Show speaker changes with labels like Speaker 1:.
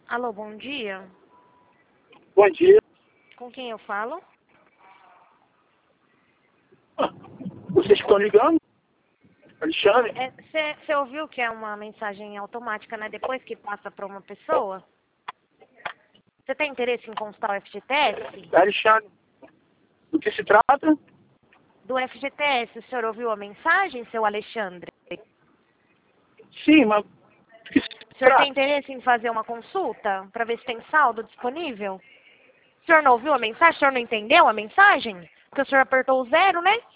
Speaker 1: Alô, bom dia.
Speaker 2: Bom dia.
Speaker 1: Com quem eu falo?
Speaker 2: Vocês estão ligando? Alexandre?
Speaker 1: Você ouviu que é uma mensagem automática, né? Depois que passa para uma pessoa? Você tem interesse em consultar o FGTS?
Speaker 2: Alexandre. Do que se trata?
Speaker 1: Do FGTS, o senhor ouviu a mensagem, seu Alexandre?
Speaker 2: Sim, mas do que se
Speaker 1: O senhor
Speaker 2: trata?
Speaker 1: tem interesse em fazer uma consulta para ver se tem saldo disponível? O senhor não ouviu a mensagem? O senhor não entendeu a mensagem? Porque o senhor apertou o 0, né?